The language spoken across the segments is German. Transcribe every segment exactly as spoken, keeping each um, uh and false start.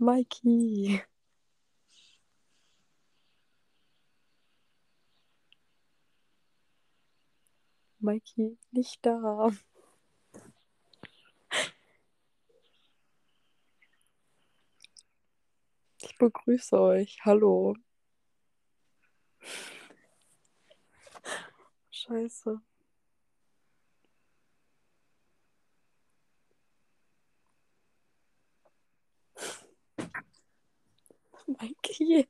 Mikey. Mikey, nicht da. Ich begrüße euch. Hallo. Scheiße. Mikey.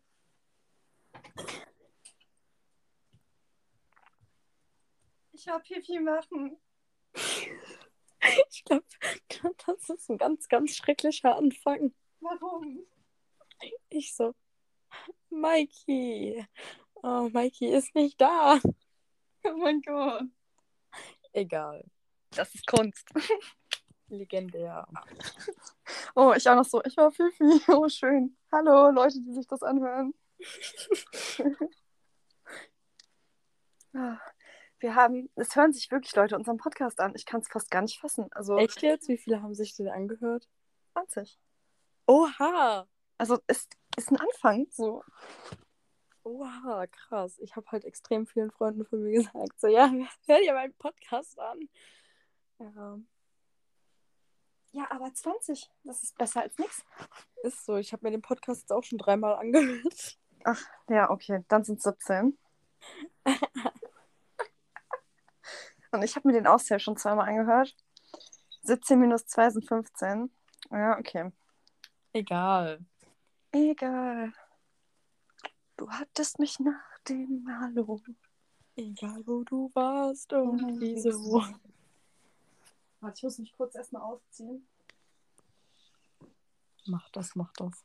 Ich hab Pipi machen. Ich glaube, das ist ein ganz, ganz schrecklicher Anfang. Warum? Ich so, Mikey. Oh, Mikey ist nicht da. Oh mein Gott. Egal. Das ist Kunst. Legendär. Oh, ich auch noch so. Ich war Fifi. Oh, schön. Hallo, Leute, die sich das anhören. Wir haben, es hören sich wirklich Leute unseren Podcast an. Ich kann es fast gar nicht fassen. Also Echt jetzt? Wie viele haben sich den angehört? zwanzig. Oha. Also es ist ein Anfang. So. Oha, krass. Ich habe halt extrem vielen Freunden von mir gesagt, so, ja, hör dir meinen Podcast an. Ja, Ja, aber zwanzig, das ist besser als nichts. ist so. Ich habe mir den Podcast jetzt auch schon dreimal angehört. Ach, ja, okay. Dann sind es siebzehn. Und ich habe mir den Auszähl schon zweimal angehört. siebzehn minus zwei sind fünfzehn. Ja, okay. Egal. Egal. Du hattest mich nach dem Hallo. Egal, wo du warst und wieso. Warte, ich muss mich kurz erstmal ausziehen. Mach das, mach das.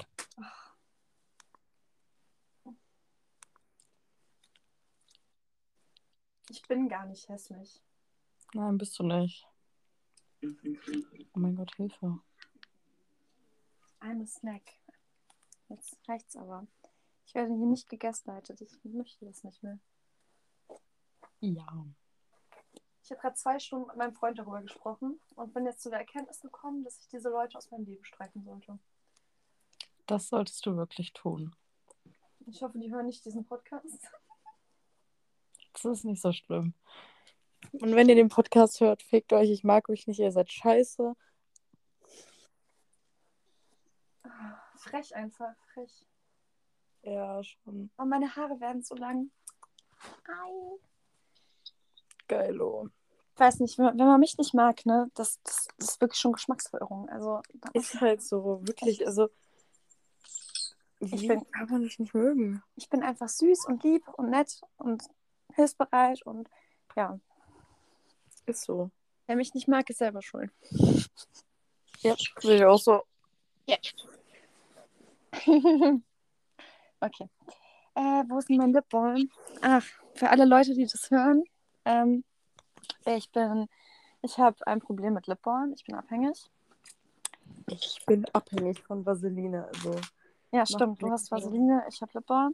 Ich bin gar nicht hässlich. Nein, bist du nicht. Oh mein Gott, Hilfe. I'm a snack. Jetzt reicht's aber. Ich werde hier nicht gegaslightet. Ich möchte das nicht mehr. Ja. Ich habe gerade zwei Stunden mit meinem Freund darüber gesprochen und bin jetzt zu der Erkenntnis gekommen, dass ich diese Leute aus meinem Leben streichen sollte. Das solltest du wirklich tun. Ich hoffe, die hören nicht diesen Podcast. Das ist nicht so schlimm. Und wenn ihr den Podcast hört, fickt euch, ich mag euch nicht, ihr seid scheiße. Frech einfach, frech. Ja, schon. Und meine Haare werden so lang. Ei. Geilo. Ich weiß nicht, wenn man mich nicht mag, ne, das, das, das ist wirklich schon Geschmacksverirrung. Also, Ist halt so, wirklich, also ich wie bin, kann man dich nicht mögen? ich bin einfach süß und lieb und nett und hilfsbereit und ja, Ist so. wer mich nicht mag, ist selber schuld. Ja, sehe ich auch so. Ja. Okay. Äh, wo ist denn mein Lipbalm? Ach, für alle Leute, die das hören, ähm, ich bin, ich habe ein Problem mit Lipbalm. Ich bin abhängig. Ich bin abhängig von Vaseline, also. Ja, stimmt. Du hast Vaseline, ich habe Lipbalm.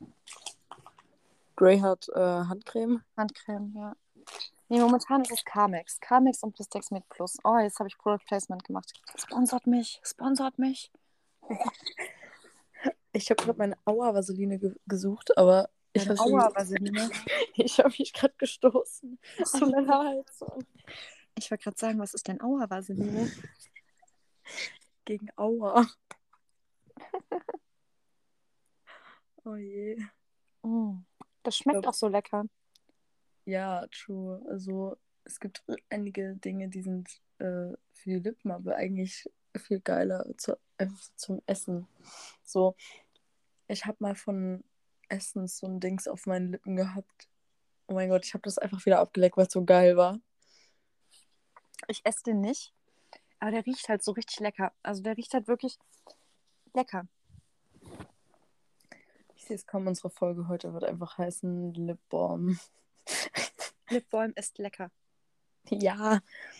Grey hat äh, Handcreme. Handcreme, ja. Nee, momentan ist es Carmex. Carmex und Blistex Med Plus. Oh, jetzt habe ich Product Placement gemacht. Sponsort mich, sponsort mich. Ich habe gerade meine Aua-Vaseline ge gesucht, aber ich Meine habe Aua-Vaseline. ich hab mich gerade gestoßen. Achso. An meiner Heizung. Ich wollte gerade sagen, was ist denn Aua-Vaseline? Gegen Aua. Oh je. Mm, das schmeckt glaub- auch so lecker. Ja, true. Also es gibt einige Dinge, die sind äh, für die Lippen, aber eigentlich viel geiler zu, einfach so zum Essen. So, ich habe mal von Essens so ein Dings auf meinen Lippen gehabt. Oh mein Gott, ich habe das einfach wieder abgeleckt, weil es so geil war. Ich esse den nicht, aber der riecht halt so richtig lecker. Also der riecht halt wirklich lecker. Ich sehe es kaum, unsere Folge heute wird einfach heißen Lip Balm. Lipbalm ist lecker. Ja.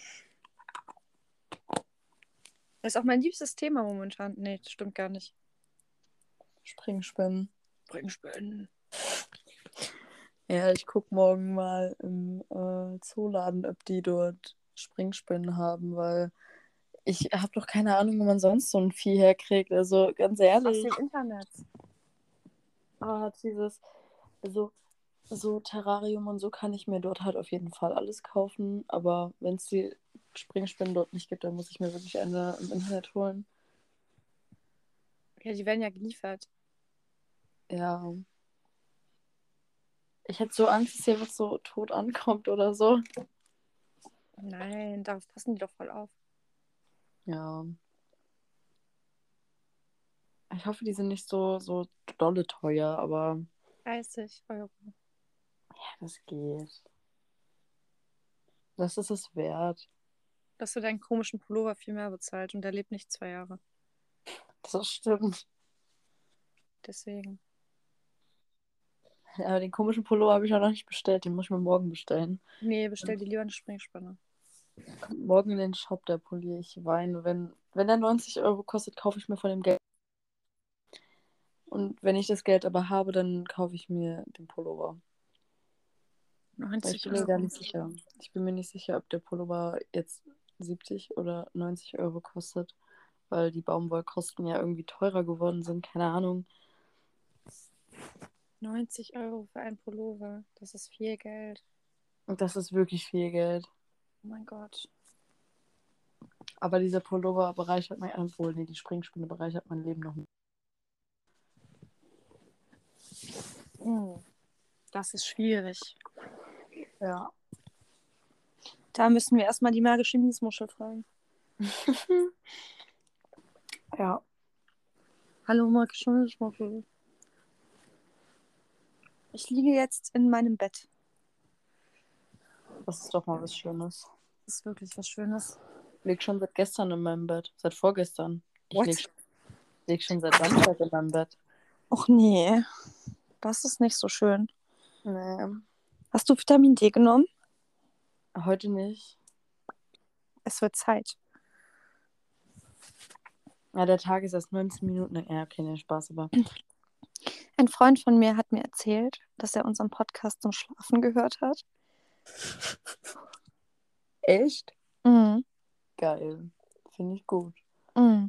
Das ist auch mein liebstes Thema momentan. Nee, das stimmt gar nicht. Springspinnen. Springspinnen. Ja, ich guck morgen mal im äh, Zooladen, ob die dort Springspinnen haben, weil Ich habe doch keine Ahnung, wo man sonst so ein Vieh herkriegt. Also ganz Aus ehrlich. dem Internet. Ah, dieses, so, so Terrarium und so kann ich mir dort halt auf jeden Fall alles kaufen. Aber wenn es die Springspinnen dort nicht gibt, dann muss ich mir wirklich eine im Internet holen. Ja, die werden ja geliefert. Ja. Ich hätte so Angst, dass hier was so tot ankommt oder so. Nein, darauf passen die doch voll auf. Ja. Ich hoffe, die sind nicht so, so dolle teuer, aber dreißig Euro. ja, das geht. Das ist es wert. Dass du deinen komischen Pullover viel mehr bezahlt und der lebt nicht zwei Jahre. Das stimmt. Deswegen. Ja, den komischen Pullover habe ich auch noch nicht bestellt. Den muss ich mir morgen bestellen. Nee, bestell dir lieber eine Springspanne. Kommt morgen in den Shop, der Pulli. Ich weine. Wenn, wenn der neunzig Euro kostet, kaufe ich mir von dem Geld. Und wenn ich das Geld aber habe, dann kaufe ich mir den Pullover. Weil ich neunzig bin mir gar Euro. nicht sicher. Ich bin mir nicht sicher, ob der Pullover jetzt siebzig oder neunzig Euro kostet. Weil die Baumwollkosten ja irgendwie teurer geworden sind. Keine Ahnung. neunzig Euro für einen Pullover. Das ist viel Geld. Und das ist wirklich viel Geld. Oh mein Gott. Aber dieser Pullover bereichert mein, obwohl, nee, die Springspinne bereichert mein Leben noch mehr. Hm. Das ist schwierig. Ja. Da müssen wir erstmal die magische Miesmuschel fragen. Ja. Hallo magische Miesmuschel. Ich liege jetzt in meinem Bett. Das ist doch mal was Schönes. Das ist wirklich was Schönes. Ich lieg schon seit gestern in meinem Bett. Seit vorgestern. Ich What? leg, leg schon seit Samstag in meinem Bett. Och nee. Das ist nicht so schön. Nee, Hast du Vitamin D genommen? heute nicht. Es wird Zeit. Ja, der Tag ist erst neunzehn Minuten lang. Ja, okay, nee, Spaß, aber. Ein Freund von mir hat mir erzählt, dass er unseren Podcast zum Schlafen gehört hat. Echt? Mhm. Geil. Finde ich gut. Mhm.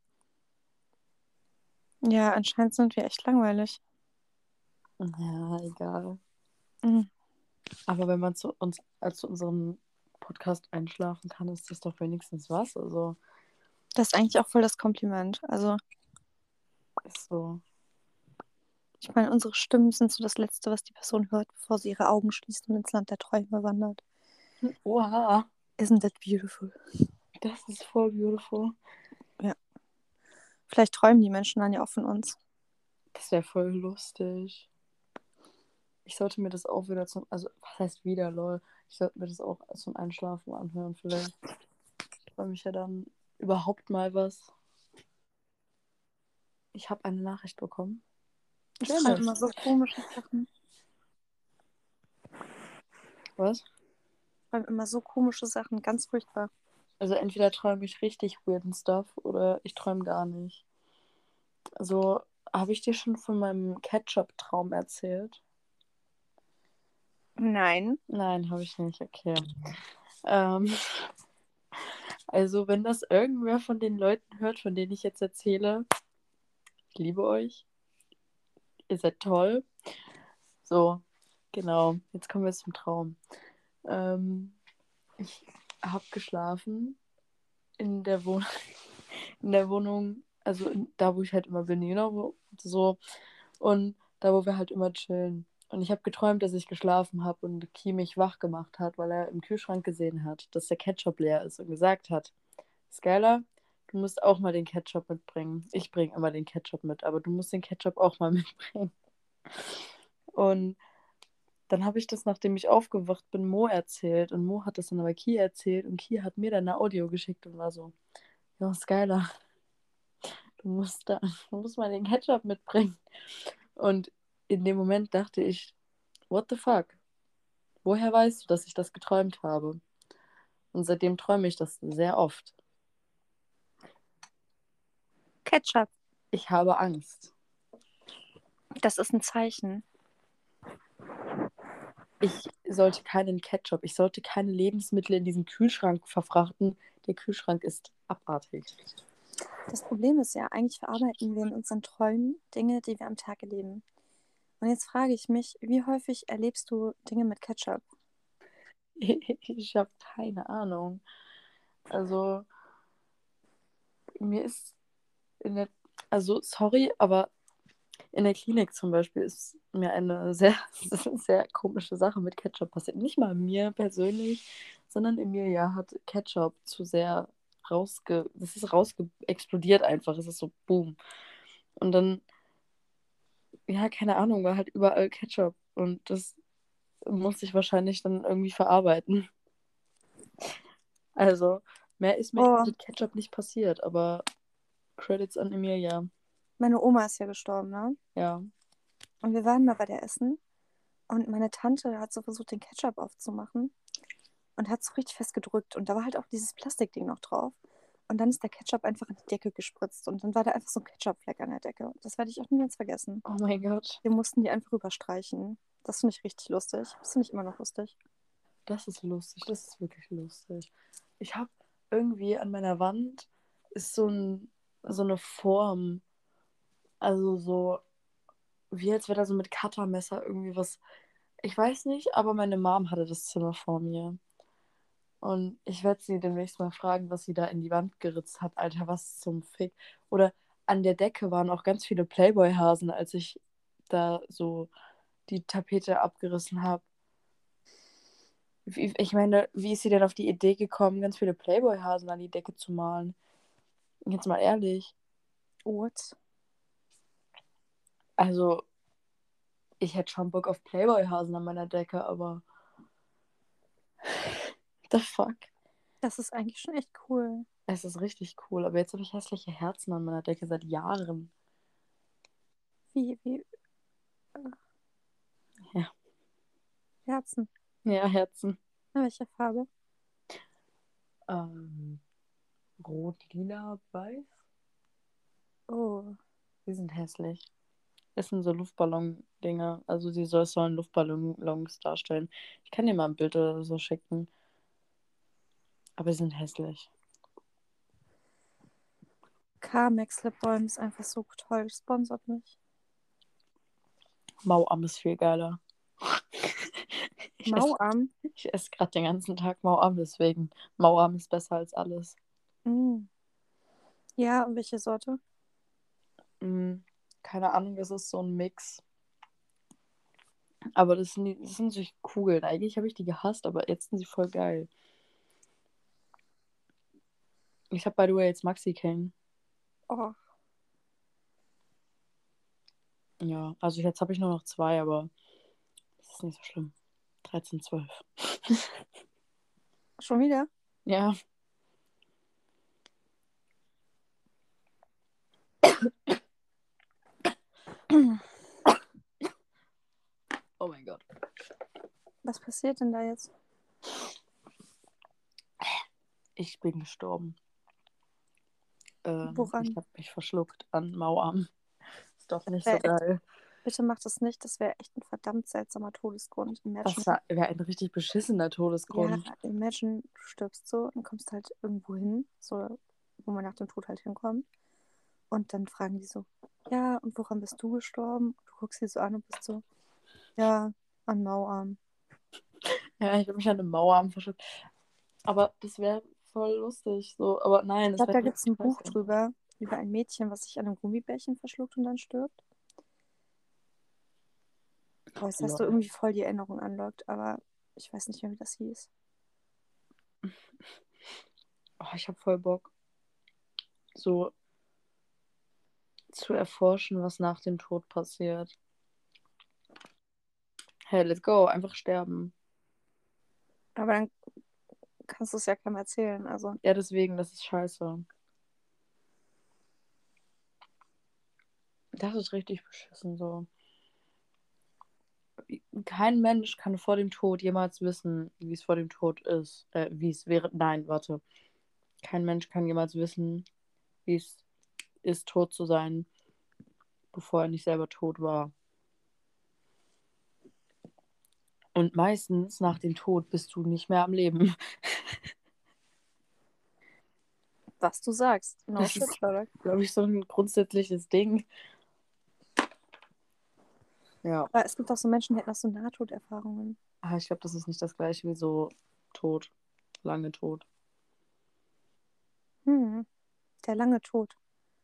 Ja, anscheinend sind wir echt langweilig. Ja, egal. Mhm. Aber wenn man zu uns, äh, zu unserem Podcast einschlafen kann, ist das doch wenigstens was. Also, Das ist eigentlich auch voll das Kompliment. Also, ist so. ich meine, unsere Stimmen sind so das Letzte, was die Person hört, bevor sie ihre Augen schließt und ins Land der Träume wandert. Oha, Isn't that beautiful? das ist voll beautiful. Ja. Vielleicht träumen die Menschen dann ja auch von uns. Das wäre voll lustig. Ich sollte mir das auch wieder zum, also was heißt wieder, lol. Ich sollte mir das auch zum Einschlafen anhören, vielleicht. Ich freue mich ja dann überhaupt mal was. Ich habe eine Nachricht bekommen. Ich träume Janice. immer so komische Sachen. Was? Ich träume immer so komische Sachen. Ganz furchtbar. Also entweder träume ich richtig weirden Stuff oder ich träume gar nicht. Also, habe ich dir schon von meinem Ketchup-Traum erzählt? Nein. Nein, habe ich nicht. Okay. Ähm, also, wenn das irgendwer von den Leuten hört, von denen ich jetzt erzähle, ich liebe euch. Ihr seid toll. So, genau. Jetzt kommen wir zum Traum. Ähm, ich habe geschlafen in der Wohnung, in der Wohnung, also in, da, wo ich halt immer bin, you know, so. Und da, wo wir halt immer chillen. Und ich habe geträumt, dass ich geschlafen habe und Ki mich wach gemacht hat, weil er im Kühlschrank gesehen hat, dass der Ketchup leer ist und gesagt hat, Skylar, du musst auch mal den Ketchup mitbringen. Ich bringe immer den Ketchup mit, aber du musst den Ketchup auch mal mitbringen. Und dann habe ich das, nachdem ich aufgewacht bin, Mo erzählt. Und Mo hat das dann aber Ki erzählt. Und Ki hat mir dann eine Audio geschickt und war so, ja, Skylar, du musst da, du musst mal den Ketchup mitbringen. Und in dem Moment dachte ich, what the fuck? Woher weißt du, dass ich das geträumt habe? Und seitdem träume ich das sehr oft. Ketchup. Ich habe Angst. Das ist ein Zeichen. ich sollte keinen Ketchup, ich sollte keine Lebensmittel in diesen Kühlschrank verfrachten. Der Kühlschrank ist abartig. Das Problem ist ja, eigentlich verarbeiten wir in unseren Träumen Dinge, die wir am Tag erleben. Und jetzt frage ich mich, wie häufig erlebst du Dinge mit Ketchup? Ich habe keine Ahnung. Also, mir ist in der, also sorry, aber in der Klinik zum Beispiel ist mir eine sehr, sehr komische Sache mit Ketchup passiert. Nicht mal mir persönlich, sondern Emilia hat Ketchup zu sehr rausge... Das ist rausge... explodiert einfach. Es ist so boom. Und dann, ja, keine Ahnung, war halt überall Ketchup. Und das musste ich wahrscheinlich dann irgendwie verarbeiten. Also, mehr ist mir Oh, mit Ketchup nicht passiert, aber Credits an Emilia. meine Oma ist ja gestorben, ne? Ja. Und wir waren mal bei der Essen und meine Tante hat so versucht, den Ketchup aufzumachen und hat so richtig fest gedrückt. Und da war halt auch dieses Plastikding noch drauf. Und dann ist der Ketchup einfach an die Decke gespritzt und dann war da einfach so ein Ketchupfleck an der Decke. Das werde ich auch niemals vergessen. Oh mein Gott. Wir mussten die einfach überstreichen. Das finde ich richtig lustig. Das finde ich immer noch lustig. Das ist lustig, das ist wirklich lustig. Ich habe irgendwie an meiner Wand ist so, ein, so eine Form, also so, wie als wäre da so mit Cuttermesser irgendwie was. Ich weiß nicht, aber meine Mom hatte das Zimmer vor mir. Und ich werde sie demnächst mal fragen, was sie da in die Wand geritzt hat. Alter, was zum Fick. Oder an der Decke waren auch ganz viele Playboy-Hasen, als ich da so die Tapete abgerissen habe. Wie, ich meine, wie ist sie denn auf die Idee gekommen, ganz viele Playboy-Hasen an die Decke zu malen? Jetzt mal ehrlich. What? Also, ich hätte schon Bock auf Playboy-Hasen an meiner Decke, aber the fuck? Das ist eigentlich schon echt cool. Es ist richtig cool, aber jetzt habe ich hässliche Herzen an meiner Decke seit Jahren. Wie, wie Ja, Herzen. ja, Herzen. In welcher Farbe? Ähm, rot, lila, weiß. Oh. Die sind hässlich. Es sind so Luftballon-Dinger. Also sie soll, sollen Luftballons darstellen. Ich kann dir mal ein Bild oder so schicken. Aber sie sind hässlich. Carmex Lip Balm ist einfach so toll. Sponsert mich. Mauam ist viel geiler. Ich esse, Mauam. ich esse gerade den ganzen Tag Mauam, deswegen Mauam ist besser als alles. Mm. Ja, und welche Sorte? Hm, keine Ahnung, das ist so ein Mix. Aber das sind, die- das sind solche Kugeln. Eigentlich habe ich die gehasst, aber jetzt sind sie voll geil. Ich habe by the way jetzt Maxi King. Oh, Ja, also jetzt habe ich nur noch zwei, aber das ist nicht so schlimm. dreizehn, zwölf. schon wieder? Ja. Oh mein Gott. Was passiert denn da jetzt? Ich bin gestorben. Ähm, ich Woran? habe mich verschluckt an Mauam. Ist doch nicht so Wär echt, geil. bitte mach das nicht. Das wäre echt ein verdammt seltsamer Todesgrund. Das Imagine. war, wäre ein richtig beschissener Ja, Todesgrund. imagine, du stirbst so und kommst halt irgendwo hin, so, wo man nach dem Tod halt hinkommt. Und dann fragen die so, ja, und woran bist du gestorben? Du guckst sie so an und bist so, ja, an Mauarm. Ja, ich habe mich an eine Mauam verschluckt. Aber das wäre voll lustig. So. Aber nein, Ich das glaube, wäre da gibt es richtig ein Buch scheiße. drüber, über ein Mädchen, was sich an einem Gummibärchen verschluckt und dann stirbt. Boah, jetzt hast du Lol. irgendwie voll die Erinnerung anlockt, aber ich weiß nicht mehr, wie das hieß. Oh, ich habe voll Bock, so zu erforschen, was nach dem Tod passiert. Hey, let's go. Einfach sterben. Aber dann kannst du es ja keinem erzählen. Also, Ja, deswegen, das ist scheiße. Das ist richtig beschissen so. Kein Mensch kann vor dem Tod jemals wissen, wie es vor dem Tod ist. Äh, wie es wäre. Nein, warte. Kein Mensch kann jemals wissen, wie es ist, tot zu sein, bevor er nicht selber tot war. Und meistens nach dem Tod bist du nicht mehr am Leben. Was du sagst. No Das shit, ist, Sherlock. glaube ich, so ein grundsätzliches Ding. Ja. Aber es gibt auch so Menschen, die hätten auch so Nahtoderfahrungen. Aber ich glaube, das ist nicht das gleiche wie so Tod. Lange Tod. Hm. Der lange Tod.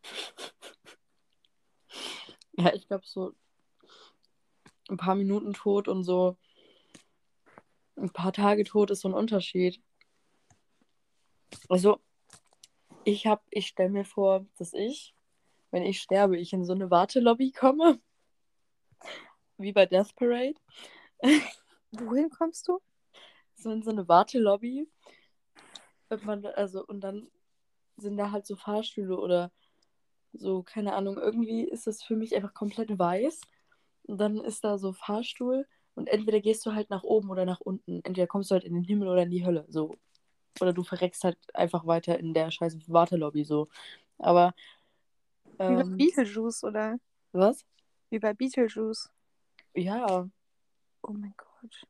Ja, ich glaube, so ein paar Minuten Tod und so ein paar Tage Tod ist so ein Unterschied. Also, ich habe, ich stelle mir vor, dass ich, wenn ich sterbe, ich in so eine Wartelobby komme, wie bei Death Parade. Wohin kommst du? So in so eine Wartelobby. Und man, also, und dann sind da halt so Fahrstühle oder so, keine Ahnung, irgendwie ist das für mich einfach komplett weiß. Und dann ist da so Fahrstuhl und entweder gehst du halt nach oben oder nach unten. Entweder kommst du halt in den Himmel oder in die Hölle. So. Oder du verreckst halt einfach weiter in der scheiß Wartelobby so. Aber, Wie bei ähm, Beetlejuice, oder? was? Wie bei Beetlejuice. Ja, Oh mein Gott.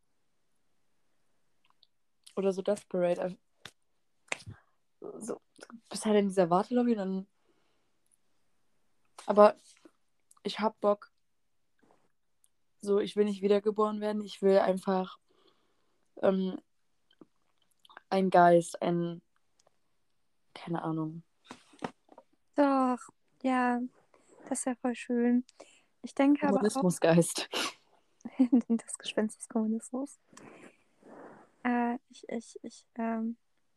oder so Death Parade. Also, so, du bist halt in dieser Wartelobby und dann. Aber ich hab Bock, so, ich will nicht wiedergeboren werden, ich will einfach ähm, ein Geist, ein, keine Ahnung, Doch, ja, das wäre voll schön. Ich denke aber auch, Kommunismusgeist. das Gespenst des Kommunismus. Äh, ich, ich, ich, ähm,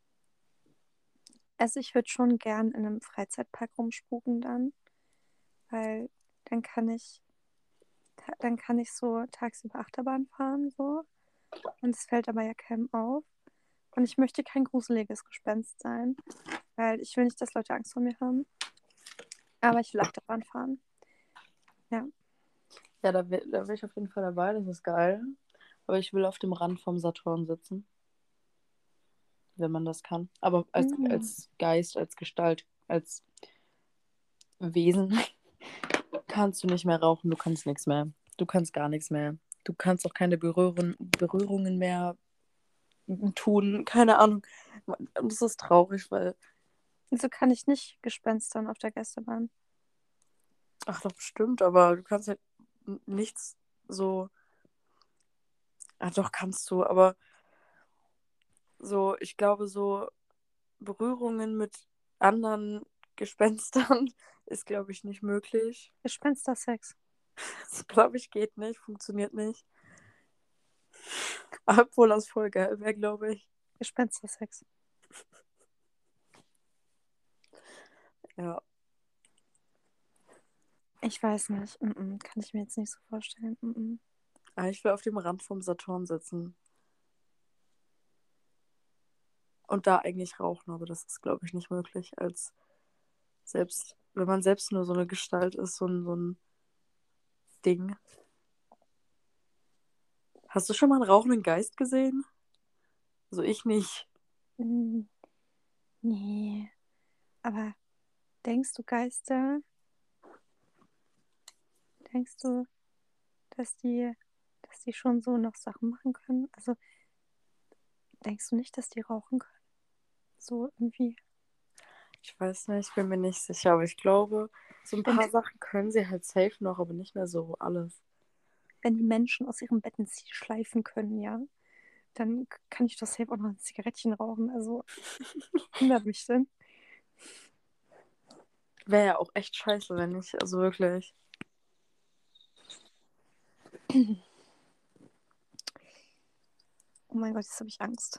also ich würde schon gern in einem Freizeitpark rumspuken dann, weil dann kann ich, ta- dann kann ich so tagsüber Achterbahn fahren, so. Und es fällt aber ja keinem auf. Und ich möchte kein gruseliges Gespenst sein, weil ich will nicht, dass Leute Angst vor mir haben. Aber ich will Achterbahn fahren. Ja. Ja, da will, da will ich auf jeden Fall dabei, das ist geil. Aber ich will auf dem Rand vom Saturn sitzen, wenn man das kann. Aber als, Mhm. als Geist, als Gestalt, als Wesen kannst du nicht mehr rauchen, du kannst nichts mehr. Du kannst gar nichts mehr. Du kannst auch keine Berührung, Berührungen mehr tun, keine Ahnung. Und das ist traurig, weil, Wieso kann ich nicht Gespenstern auf der Gästebahn? ach doch bestimmt, aber du kannst halt n- nichts so, ach doch kannst du, aber so, ich glaube, so Berührungen mit anderen Gespenstern ist, glaube ich, nicht möglich. Gespenstersex. Das, glaube ich, geht nicht, funktioniert nicht. Obwohl das voll geil wäre, glaube ich. Gespenstersex. Ja. Ich weiß nicht. Mm-mm. Kann ich mir jetzt nicht so vorstellen. Mm-mm. Aber ich will auf dem Rand vom Saturn sitzen und da eigentlich rauchen, aber das ist, glaube ich, nicht möglich, als selbst, wenn man selbst nur so eine Gestalt ist, so ein, so ein Ding. Hast du schon mal einen rauchenden Geist gesehen? Also ich nicht. Mm, nee. Aber denkst du, Geister, denkst du, dass die, dass die schon so noch Sachen machen können? Also denkst du nicht, dass die rauchen können? So irgendwie. Ich weiß nicht, ich bin mir nicht sicher, aber ich glaube, so ein Wenn, paar Sachen können sie halt safe noch, aber nicht mehr so alles. wenn die Menschen aus ihren Betten schleifen können, ja, dann kann ich doch safe auch noch ein Zigarettchen rauchen. Also wundert mich denn. Wäre ja auch echt scheiße, wenn nicht, also wirklich. Oh mein Gott, jetzt habe ich Angst.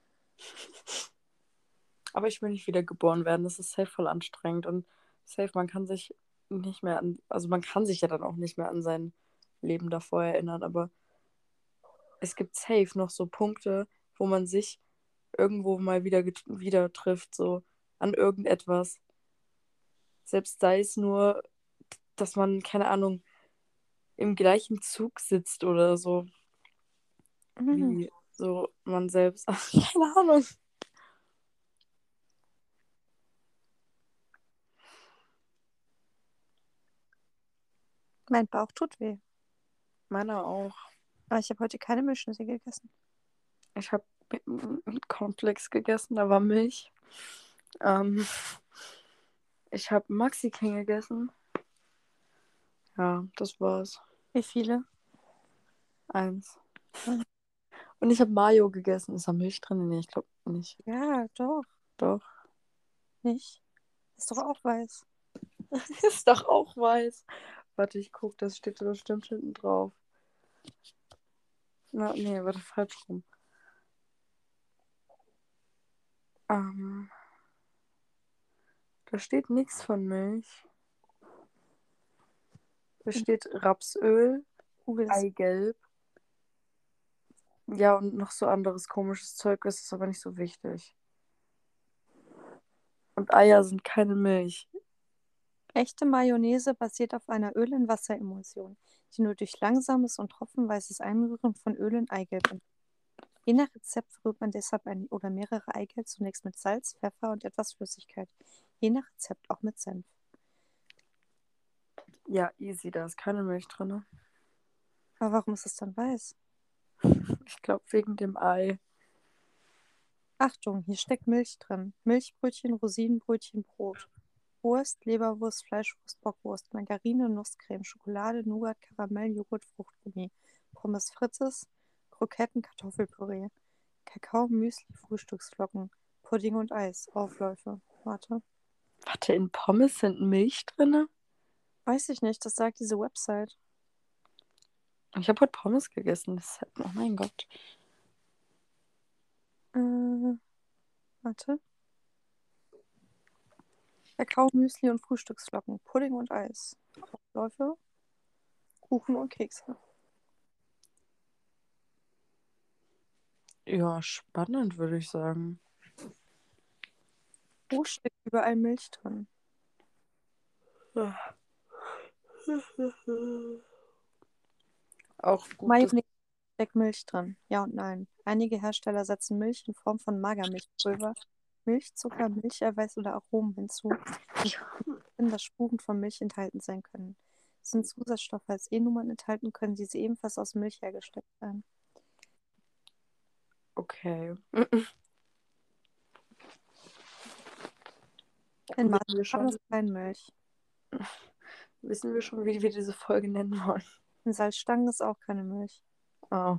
Aber ich will nicht wieder geboren werden, das ist safe voll anstrengend und safe, man kann sich nicht mehr an, also man kann sich ja dann auch nicht mehr an sein Leben davor erinnern, aber es gibt safe noch so Punkte, wo man sich irgendwo mal wieder, get- wieder trifft, so an irgendetwas. Selbst sei es nur, dass man, keine Ahnung, im gleichen Zug sitzt oder so, Mhm. wie so man selbst. Ach, keine Ahnung. Mein Bauch tut weh. Meiner auch. Aber ich habe heute keine Milchschnitte gegessen. Ich habe Cornflakes gegessen, da war Milch. Ähm, ich habe Maxi King gegessen. Ja, das war's. Wie viele? Eins. Hm. Und ich habe Mayo gegessen. Ist da Milch drin? Nee, ich glaube nicht. Ja, doch. Doch. Nicht. Ist doch auch weiß. Ist doch auch weiß. Warte, ich guck, das steht da bestimmt hinten drauf. Na, nee, warte, falsch rum. Ähm, da steht nichts von Milch. Da steht Rapsöl, Google ist Eigelb. Ja, und noch so anderes komisches Zeug, das ist aber nicht so wichtig. Und Eier sind keine Milch. echte Mayonnaise basiert auf einer Öl-in-Wasser-Emulsion, die nur durch langsames und tropfenweises Einrühren von Öl in Eigelb entsteht. Je nach Rezept verrührt man deshalb ein oder mehrere Eigelb zunächst mit Salz, Pfeffer und etwas Flüssigkeit. Je nach Rezept auch mit Senf. Ja, easy, da ist keine Milch drin. Aber warum ist es dann weiß? Ich glaube wegen dem Ei. Achtung, hier steckt Milch drin. Milchbrötchen, Rosinenbrötchen, Brot. Wurst, Leberwurst, Fleischwurst, Bockwurst, Margarine, Nusscreme, Schokolade, Nougat, Karamell, Joghurt, Fruchtgummi, Pommes frites, Kroketten, Kartoffelpüree, Kakao, Müsli, Frühstücksflocken, Pudding und Eis, Aufläufe. Warte. Warte, in Pommes sind Milch drin? Weiß ich nicht, das sagt diese Website. Ich habe heute Pommes gegessen. Das hat... Oh mein Gott. Äh, warte. Kakao, Müsli und Frühstücksflocken, Pudding und Eis, Aufläufe, Kuchen und Kekse. Ja, spannend, würde ich sagen. Wo steckt überall Milch drin? Auch gut, dass... Mayonnaise steckt Milch drin. Ja und nein. Einige Hersteller setzen Milch in Form von Magermilchpulver, Milchzucker, Milcheiweiß oder Aromen hinzu, die in das Spuren von Milch enthalten sein können. Sind Zusatzstoffe als E-Nummern enthalten, können diese ebenfalls aus Milch hergestellt sein. Okay. In Wissen wir Marzipan schon, ist keine Milch. wissen wir schon, wie wir diese Folge nennen wollen? In Salzstangen ist auch keine Milch. Oh.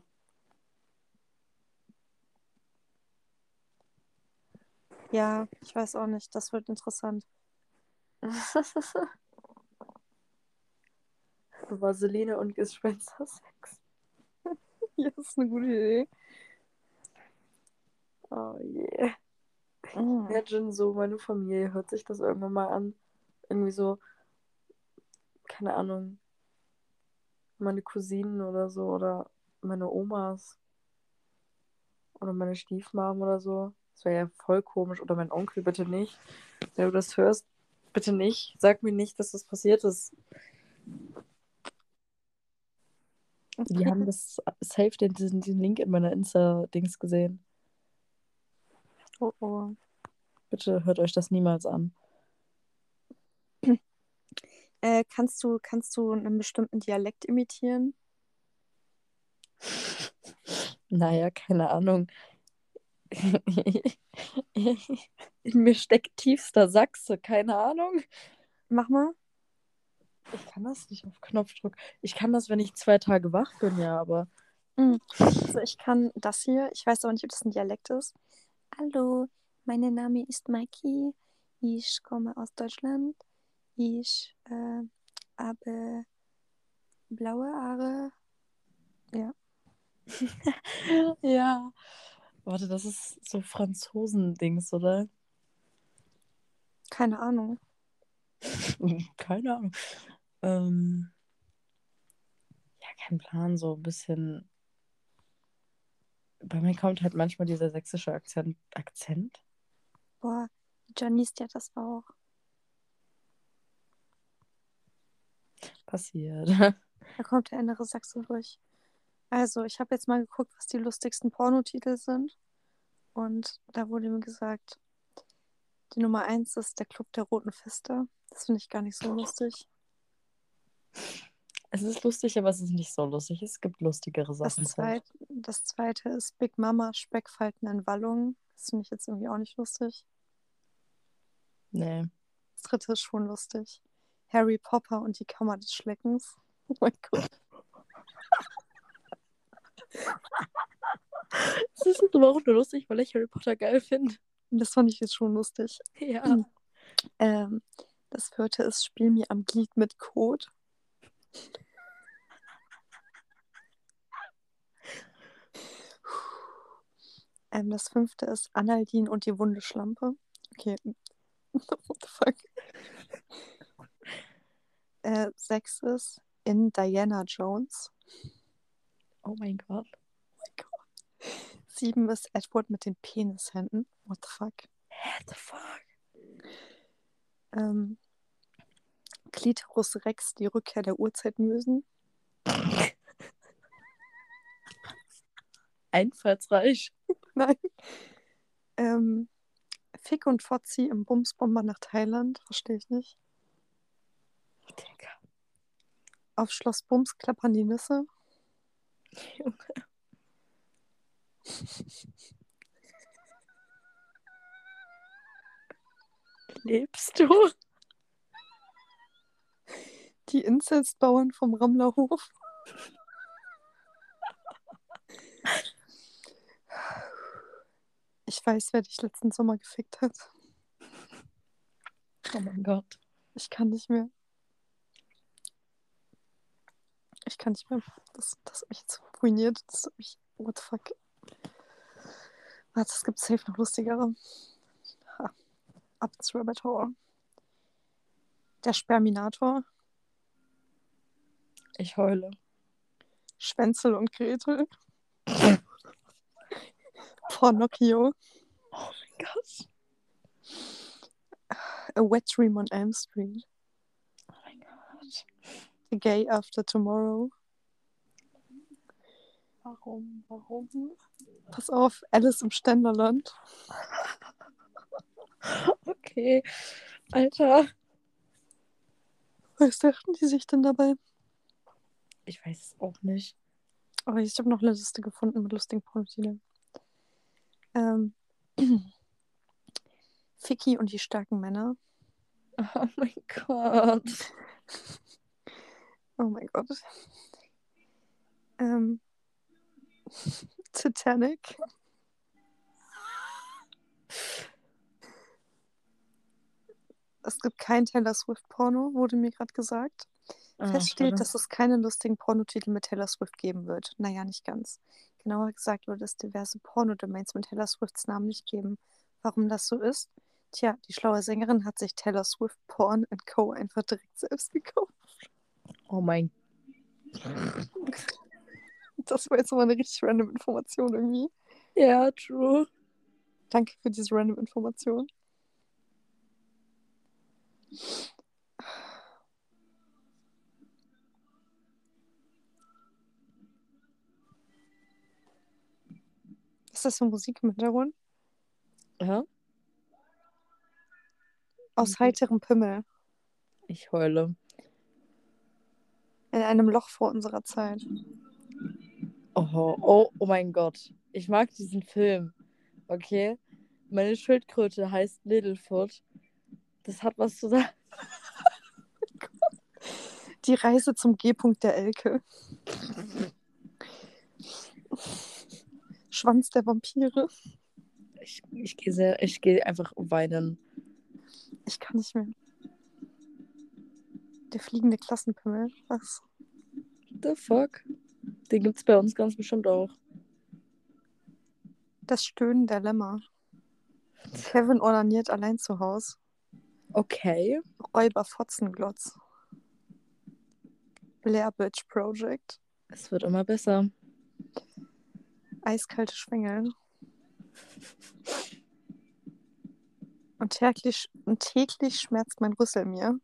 Ja, ich weiß auch nicht. Das wird interessant. Vaseline und Gespenstersex. Ja, das ist eine gute Idee. Oh je. Mm. Imagine so, meine Familie hört sich das irgendwann mal an. Irgendwie so, keine Ahnung, meine Cousinen oder so oder meine Omas oder meine Stiefmom oder so. Das wäre ja voll komisch. Oder mein Onkel, bitte nicht. Wenn du das hörst, bitte nicht. Sag mir nicht, dass das passiert ist. Die Okay. haben das safe, den, diesen, diesen Link in meiner Insta-Dings gesehen. Oh, oh. Bitte hört euch das niemals an. Äh, kannst du, kannst du einen bestimmten Dialekt imitieren? Naja, keine Ahnung. In mir steckt tiefster Sachse, keine Ahnung. Mach mal. Ich kann das nicht auf Knopfdruck. Ich kann das, wenn ich zwei Tage wach bin, ja, aber. Mm. Also ich kann das hier. Ich weiß aber nicht, ob das ein Dialekt ist. Hallo, mein Name ist Maiki. Ich komme aus Deutschland. Ich äh, habe blaue Haare. Ja, Ja. Warte, das ist so Franzosen-Dings, oder? keine Ahnung. Keine Ahnung. Ähm, ja, kein Plan, so ein bisschen. Bei mir kommt halt manchmal dieser sächsische Akzent. Akzent? Boah, Janice, die hat das auch. Passiert. Da kommt der innere Sachse durch. Also, ich habe jetzt mal geguckt, was die lustigsten Pornotitel sind. Und da wurde mir gesagt, die Nummer eins ist der Club der Roten Fister. Das finde ich gar nicht so lustig. Es ist lustig, aber es ist nicht so lustig. Es gibt lustigere Das, Sachen. zweit, das zweite ist Big Mama, Speckfalten in Wallungen. Das finde ich jetzt irgendwie auch nicht lustig. Nee. Das dritte ist schon lustig. Harry Potter und die Kammer des Schleckens. Oh mein Gott. Es ist aber auch nur lustig, weil ich Harry Potter geil finde. Das fand ich jetzt schon lustig. Ja. Ähm, das vierte ist Spiel mir am Glied mit Code. Ähm, das fünfte ist Analdin und die wunde Schlampe. Okay. What the fuck? Äh, sechs ist in Diana Jones. Oh mein Gott. Sieben ist Edward mit den Penishänden. What the fuck? What the fuck? Ähm, Clitoris Rex, die Rückkehr der Urzeitmösen. Einfallsreich. Nein. Ähm, Fick und Fotzi im Bumsbomber nach Thailand. Verstehe ich nicht. Digga. Auf Schloss Bums klappern die Nüsse. Junge. Lebst du? Die Inzestbauern vom Rammlerhof. Ich weiß, wer dich letzten Sommer gefickt hat. Oh mein Gott. Ich kann nicht mehr. Ich kann nicht mehr. Das, das hat mich jetzt ruiniert. Das hat mich. What the fuck? Warte, es gibt safe noch lustigere. Ha. Ab ins Rabbit Hole. Der Sperminator. Ich heule. Schwänzel und Gretel. Pornocchio. Oh mein Gott. A Wet Dream on Elm Street. Oh mein Gott. The Gay After Tomorrow. Warum? Warum? Pass auf, Alice im Ständerland. Okay. Alter. Was dachten die sich denn dabei? Ich weiß es auch nicht. Aber ich habe noch eine Liste gefunden mit lustigen Pornotiteln. Ähm. Ficky und die starken Männer. Oh mein Gott. Oh mein Gott. Ähm. Titanic. Es gibt kein Taylor Swift-Porno, wurde mir gerade gesagt. Ah, Fest steht, schade. dass es keine lustigen Pornotitel mit Taylor Swift geben wird. Naja, nicht ganz. Genauer gesagt wird es diverse Pornodomains mit Taylor Swifts Namen nicht geben. Warum das so ist? Tja, die schlaue Sängerin hat sich Taylor Swift Porn and Co. einfach direkt selbst gekauft. Oh mein Das war jetzt mal eine richtig random Information irgendwie. Ja, true. Danke für diese random Information. Was ist das für Musik im Hintergrund? Ja? Aus heiterem Pimmel. Ich heule. In einem Loch vor unserer Zeit. Oh, oh, oh mein Gott. Ich mag diesen Film. Okay? Meine Schildkröte heißt Littlefoot. Das hat was zu sagen. Die Reise zum G-Punkt der Elke. Schwanz der Vampire. Ich, ich gehe sehr, ich gehe einfach weinen. Ich kann nicht mehr. Der fliegende Klassenpimmel. Was? The fuck? Den gibt's bei uns ganz bestimmt auch. Das Stöhnen der Lämmer. Kevin ornaniert allein zu Haus. Okay. Räuber Fotzenglotz. Blair Witch Project. Es wird immer besser. Eiskalte Schwengel. Und täglich, und täglich schmerzt mein Rüssel mir.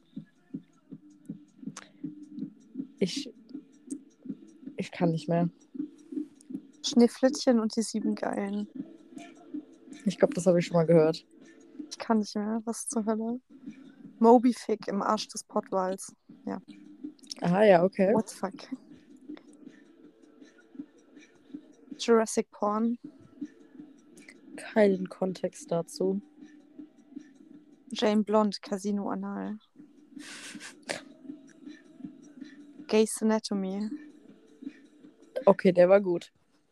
Ich. Ich kann nicht mehr. Schneeflittchen und die sieben Geilen. Ich glaube, das habe ich schon mal gehört. Ich kann nicht mehr. Was zur Hölle? Moby Fick im Arsch des Pottwals. Ja. Ah ja, okay. What the fuck? Jurassic Porn. Keinen Kontext dazu. Jane Blonde, Casino Anal. Grey's Anatomy. Okay, der war gut.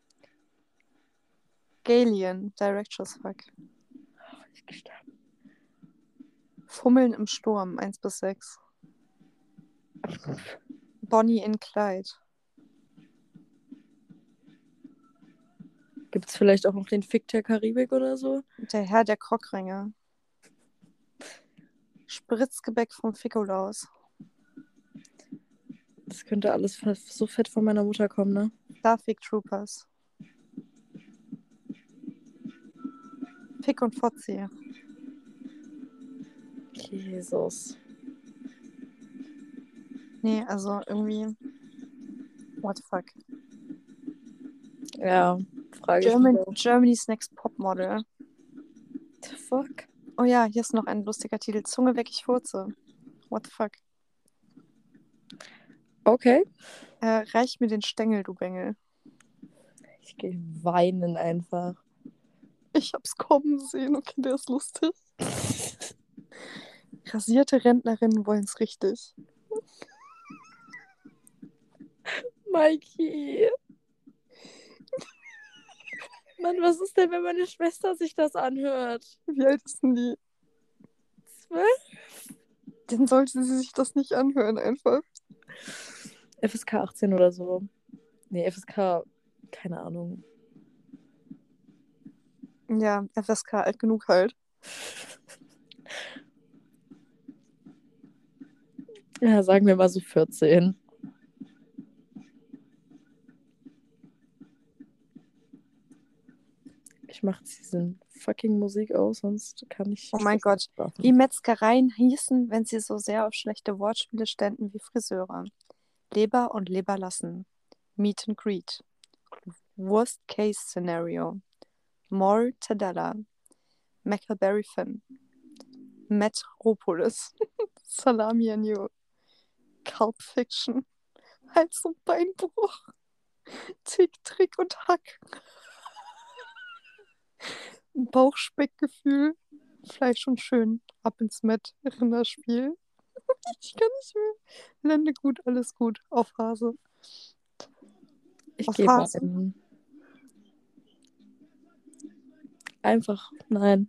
Galien, Director's Fuck. Ich gestorben. Fummeln im Sturm, eins bis sechs. Bonnie in Clyde. Gibt es vielleicht auch noch den Fick der Karibik oder so? Der Herr der Krockringe. Spritzgebäck vom Ficolaus. Das könnte alles fe- so fett von meiner Mutter kommen, ne? Starfig Troopers. Fick und Fotzi. Jesus. Nee, also irgendwie. What the fuck? Ja, frage ich mich German, auch. Germany's Next Popmodel. The fuck? Oh ja, hier ist noch ein lustiger Titel. Zunge weg, ich furze. What the fuck? Okay. Äh, reich mir den Stängel, du Bengel. Ich gehe weinen einfach. Ich hab's kommen sehen. Okay, der ist lustig. Rasierte Rentnerinnen wollen's richtig. Mikey. Mann, was ist denn, wenn meine Schwester sich das anhört? Wie alt ist denn die? Zwölf? Dann sollte sie sich das nicht anhören, einfach. F S K achtzehn oder so. Nee, F S K, keine Ahnung. Ja, F S K alt genug halt. Ja, sagen wir mal so vierzehn. Ich mache diesen fucking Musik aus, sonst kann ich. Oh mein Schwester Gott. schlafen. Wie Metzgereien hießen, wenn sie so sehr auf schlechte Wortspiele ständen wie Friseure. Leber und Leber lassen. Meet and Greet. Worst Case Scenario. Mortadella. Mackleberry Finn. Metropolis. Salami and You. Pulp Fiction. Hals- und Beinbruch. Tick, Trick und Hack. Bauchspeckgefühl. Fleisch und Schön. Ab ins Met. Rinderspiel. Ich kann nicht mehr. Lende gut, alles gut. Auf Hase. Ich Auf gehe Hase. weinen. Einfach, nein.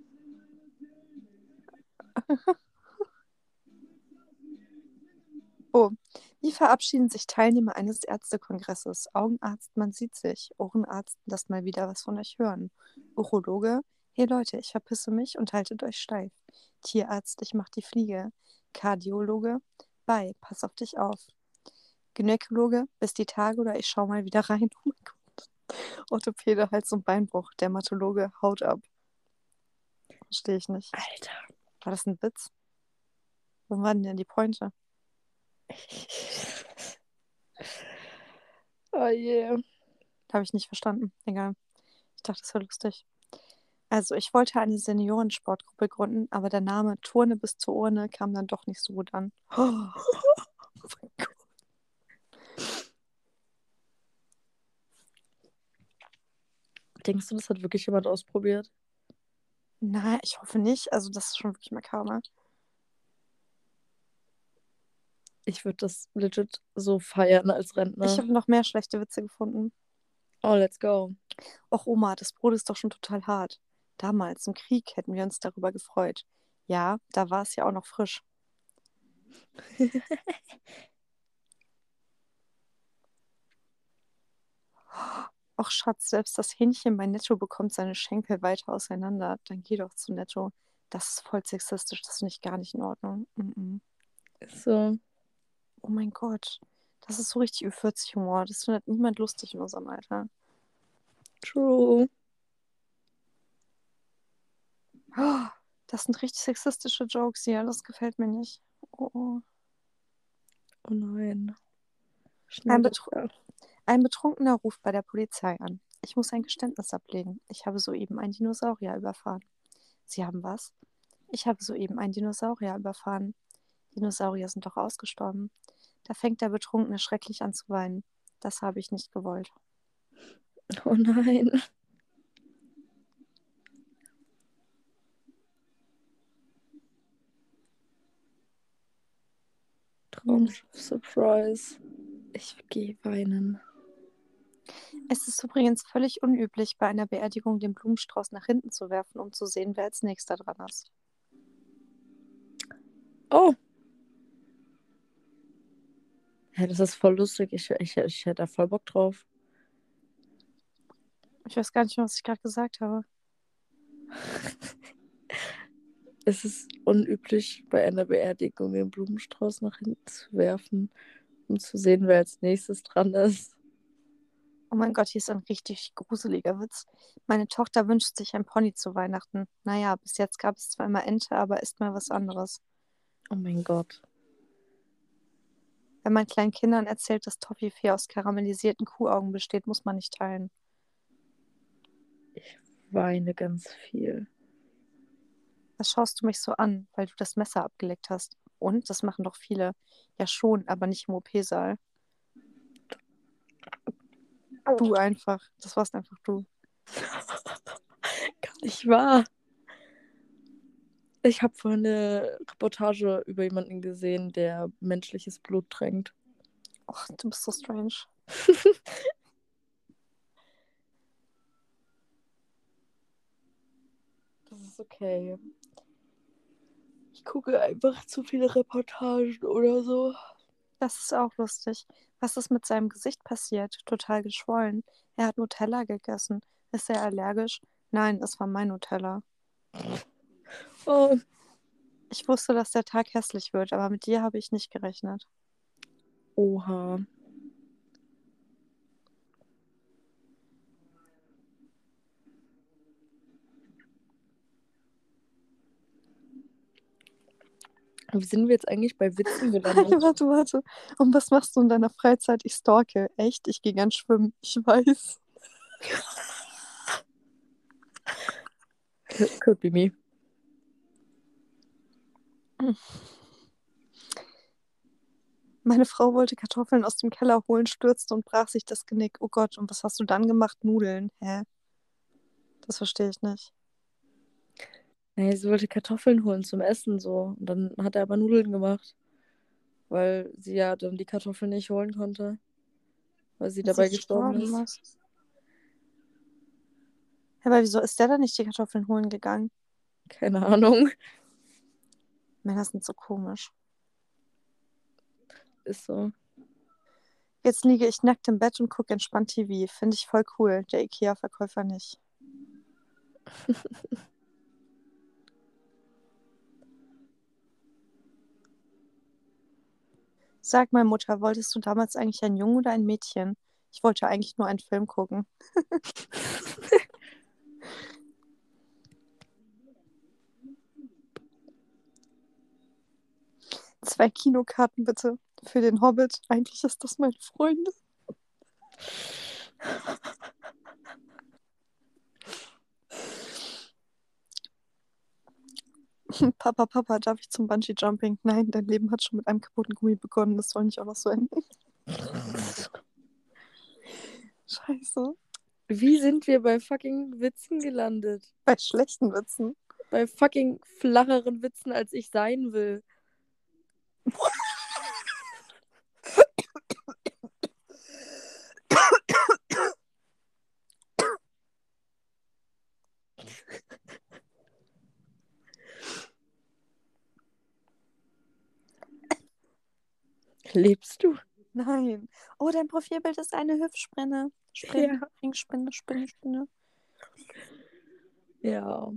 Oh, wie verabschieden sich Teilnehmer eines Ärztekongresses? Augenarzt, man sieht sich. Ohrenarzt, lasst mal wieder was von euch hören. Urologe, hey Leute, ich verpisse mich und haltet euch steif. Tierarzt, ich mach die Fliege. Kardiologe, bye, pass auf dich auf. Gynäkologe, bis die Tage oder ich schau mal wieder rein. Oh mein Gott. Orthopäde, Hals- und Beinbruch. Dermatologe, Haut ab. Verstehe ich nicht. Alter. War das ein Witz? Wo war denn die Pointe? Oh je. Habe ich nicht verstanden. Egal. Ich dachte, das wäre lustig. Also, ich wollte eine Seniorensportgruppe gründen, aber der Name Turne bis zur Urne kam dann doch nicht so gut an. Oh, mein Gott. Denkst du, das hat wirklich jemand ausprobiert? Nein, ich hoffe nicht. Also, das ist schon wirklich makaber. Ich würde das legit so feiern als Ich Rentner. habe noch mehr schlechte Witze gefunden. Oh, let's go. Och, Oma, das Brot ist doch schon total hart. Damals im Krieg hätten wir uns darüber gefreut. Ja, da war es ja auch noch frisch. Och, Schatz, selbst das Hähnchen bei Netto bekommt seine Schenkel weiter auseinander. Dann geh doch zu Netto. Das ist voll sexistisch, das finde ich gar nicht in Ordnung. Mm-mm. So, Oh mein Gott, das ist so richtig Ü vierzig Humor. Das findet niemand lustig in unserem Alter. true. Oh, das sind richtig sexistische Jokes hier. Das gefällt mir nicht. Oh, oh. Oh nein. Ein, Schnell Betru wieder. ein Betrunkener ruft bei der Polizei an. Ich muss ein Geständnis ablegen. Ich habe soeben einen Dinosaurier überfahren. Sie haben was? Ich habe soeben einen Dinosaurier überfahren. Dinosaurier sind doch ausgestorben. Da fängt der Betrunkene schrecklich an zu weinen. Das habe ich nicht gewollt. Oh nein. Traumschiff Surprise. Ich gehe weinen. Es ist übrigens völlig unüblich, bei einer Beerdigung den Blumenstrauß nach hinten zu werfen, um zu sehen, wer als nächster dran ist. Oh. Ja, das ist voll lustig. Ich, ich, ich hätte da voll Bock drauf. Ich weiß gar nicht mehr, was ich gerade gesagt habe. Es ist unüblich, bei einer Beerdigung den Blumenstrauß nach hinten zu werfen, um zu sehen, wer als nächstes dran ist. Oh mein Gott, hier ist ein richtig gruseliger Witz. Meine Tochter wünscht sich ein Pony zu Weihnachten. Naja, bis jetzt gab es zwar immer Ente, aber ist mal was anderes. Oh mein Gott. Wenn man kleinen Kindern erzählt, dass Toffifee aus karamellisierten Kuhaugen besteht, muss man nicht teilen. Ich weine ganz viel. Was schaust du mich so an, weil du das Messer abgeleckt hast? Und? Das machen doch viele. Ja schon, aber nicht im O P-Saal. Du einfach. Das warst einfach du. Gar nicht wahr. Ich habe vorhin eine Reportage über jemanden gesehen, der menschliches Blut tränkt. Och, du bist so strange. Das ist okay. Ich gucke einfach zu viele Reportagen oder so. Das ist auch lustig. Was ist mit seinem Gesicht passiert? Total geschwollen. Er hat Nutella gegessen. Ist er allergisch? Nein, es war mein Nutella. Oh, Ich wusste, dass der Tag hässlich wird, aber mit dir habe ich nicht gerechnet. oha. Wie sind wir jetzt eigentlich bei Witzen gelandet? Warte, warte. Und was machst du in deiner Freizeit? Ich stalke. Echt? Ich gehe gern schwimmen. Ich weiß. Could, could be me. Meine Frau wollte Kartoffeln aus dem Keller holen, stürzte und brach sich das Genick. Oh Gott, und was hast du dann gemacht? Nudeln. Hä? Das verstehe ich nicht. Nee, sie wollte Kartoffeln holen zum Essen so. Und dann hat er aber Nudeln gemacht. Weil sie ja dann die Kartoffeln nicht holen konnte. Weil sie Dass sie dabei gestorben gestorben ist. ist. Ja, aber wieso ist der dann nicht die Kartoffeln holen gegangen? Keine Ahnung. Männer sind so komisch. Ist so. Jetzt liege ich nackt im Bett und gucke entspannt T V. Finde ich voll cool. Der IKEA-Verkäufer nicht. Sag mal, Mutter, wolltest du damals eigentlich ein Junge oder ein Mädchen? Ich wollte eigentlich nur einen Film gucken. Zwei Kinokarten bitte für den Hobbit. Eigentlich ist das meine Freundin. Papa, Papa, darf ich zum Bungee-Jumping? Nein, dein Leben hat schon mit einem kaputten Gummi begonnen. Das soll nicht auch noch so enden. Scheiße. Wie sind wir bei fucking Witzen gelandet? Bei schlechten Witzen. Bei fucking flacheren Witzen, als ich sein will. Lebst du? Nein. Oh, dein Profilbild ist eine Hüpfspinne. Spinne, Ja. Ringspinne, Spinne, Spinne. Ja.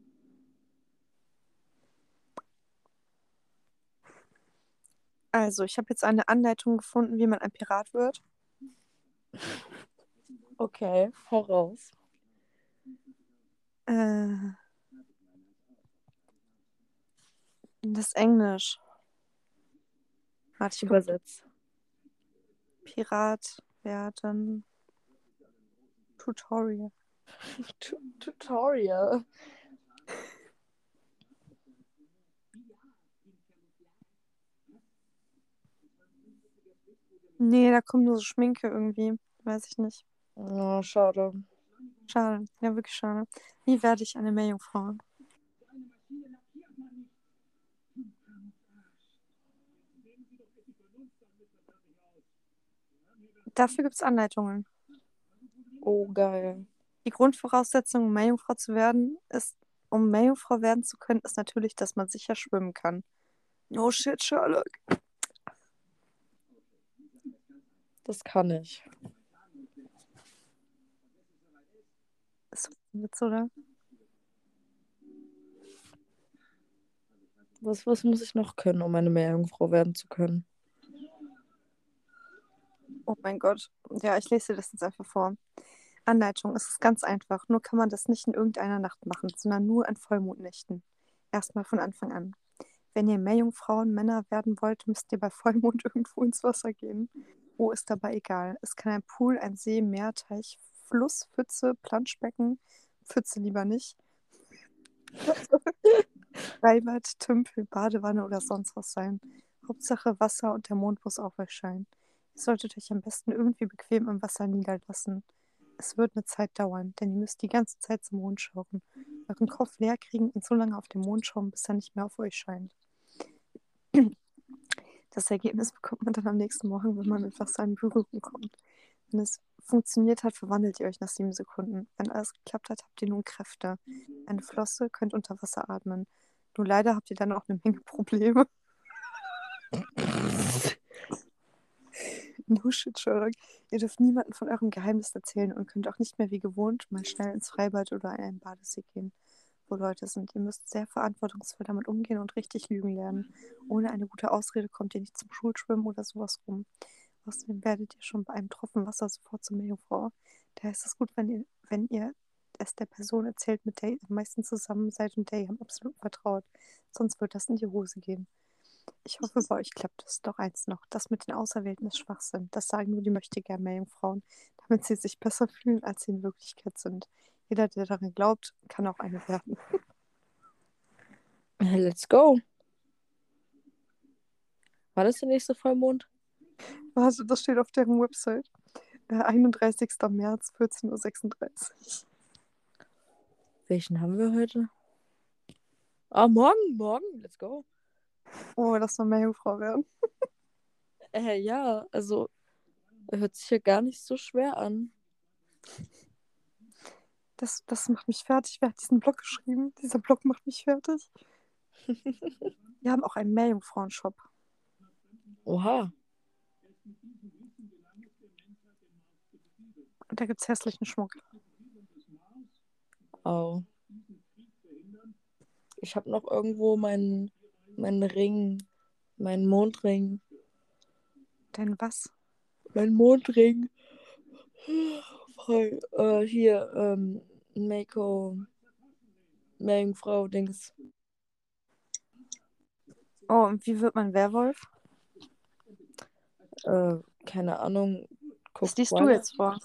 Also, ich habe jetzt eine Anleitung gefunden, wie man ein Pirat wird. Okay, voraus. Äh, das Englisch. Warte, ich guck. Übersetzt. Pirat werden. Tutorial. Tu- Tutorial. Nee, da kommt nur so Schminke irgendwie. Weiß ich nicht. Oh, schade. Schade. Ja, wirklich schade. Wie werde ich eine Meerjungfrau? Dafür gibt es Anleitungen. Oh, geil. Die Grundvoraussetzung, um Meerjungfrau zu werden, ist, um Meerjungfrau werden zu können, ist natürlich, dass man sicher schwimmen kann. No shit, Sherlock. Das kann ich. Ist doch ein Witz, oder? Was, was muss ich noch können, um eine Meerjungfrau werden zu können? Oh mein Gott. Ja, ich lese dir das jetzt einfach vor. Anleitung, es ist ganz einfach. Nur kann man das nicht in irgendeiner Nacht machen, sondern nur an Vollmondnächten. Erstmal von Anfang an. Wenn ihr Meerjungfrauen Männer werden wollt, müsst ihr bei Vollmond irgendwo ins Wasser gehen. Wo ist dabei egal. Es kann ein Pool, ein See, Meer, Teich, Fluss, Pfütze, Planschbecken, Pfütze lieber nicht, Freibad, Tümpel, Badewanne oder sonst was sein. Hauptsache Wasser und der Mond muss auf euch scheinen. Ihr solltet euch am besten irgendwie bequem im Wasser niederlassen. Es wird eine Zeit dauern, denn ihr müsst die ganze Zeit zum Mond schauen. Euren Kopf leer kriegen und so lange auf den Mond schauen, bis er nicht mehr auf euch scheint. Das Ergebnis bekommt man dann am nächsten Morgen, wenn man mit Wasser in Berührung kommt. Wenn es funktioniert hat, verwandelt ihr euch nach sieben Sekunden. Wenn alles geklappt hat, habt ihr nun Kräfte. Eine Flosse, könnt unter Wasser atmen. Nur leider habt ihr dann auch eine Menge Probleme. No shit, Sherlock. Ihr dürft niemandem von eurem Geheimnis erzählen und könnt auch nicht mehr wie gewohnt mal schnell ins Freibad oder in einen Badesee gehen, wo Leute sind. Ihr müsst sehr verantwortungsvoll damit umgehen und richtig lügen lernen. Ohne eine gute Ausrede kommt ihr nicht zum Schulschwimmen oder sowas rum. Außerdem werdet ihr schon bei einem Tropfen Wasser sofort zur Meerjungfrau. Daher ist es gut, wenn ihr, wenn ihr es der Person erzählt, mit der ihr am meisten zusammen seid und der ihr am absolut vertraut. Sonst wird das in die Hose gehen. Ich hoffe, bei euch klappt es. Doch eins noch, das mit den Auserwählten ist Schwachsinn. Das sagen nur die möchtegern Meerjungfrauen, damit sie sich besser fühlen, als sie in Wirklichkeit sind. Jeder, der daran glaubt, kann auch eine werden. Let's go. War das der nächste Vollmond? Also, das steht auf deren Website. Der einunddreißigster März, vierzehn Uhr sechsunddreißig. Welchen haben wir heute? Ah, morgen, morgen. Let's go. Oh, lass mal Meerjungfrau werden. Äh, ja, also hört sich ja gar nicht so schwer an. Das, das macht mich fertig. Wer hat diesen Blog geschrieben? Dieser Blog macht mich fertig. Wir haben auch einen Meerjungfrauen-Shop. Oha. Und da gibt es hässlichen Schmuck. Oh. Ich habe noch irgendwo meinen meinen Ring, meinen Mondring. Denn was? Mein Mondring. Voll. Äh, hier, ähm, Mako, Meerjungfrau, Dings. Oh, und wie wird man Werwolf? Äh, keine Ahnung. Das Guck liest du Twilight. jetzt vor.